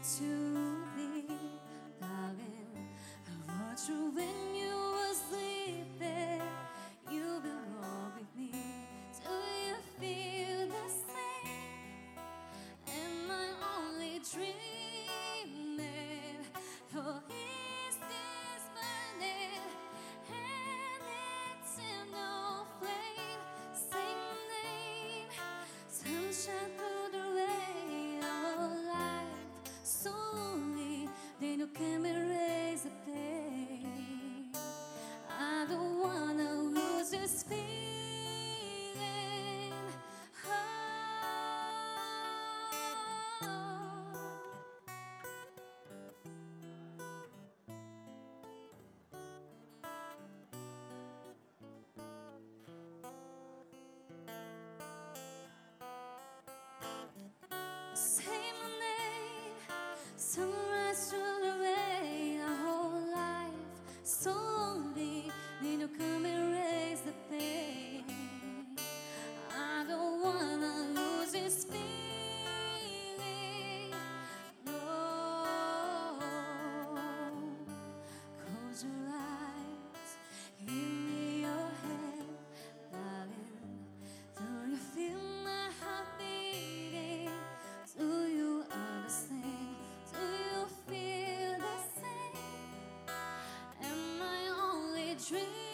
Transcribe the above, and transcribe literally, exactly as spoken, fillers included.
to be, darling. I watched you when you were sleeping. You belong with me. Do you feel the same? Am I only dreaming? Or is this burning? And it's in no flame. Same name, sunshine through the rain. Our life slowly, then you can erase the pain. I don't wanna lose this feeling. Oh. Say my name, sunrise through the rain. Our whole life slowly, then you come erase the pain. I don't wanna lose this feeling. No, close your eyes, give me your hand, darling. Do you feel my heart beating? Do you understand? Do you feel the same? Am I only dreaming?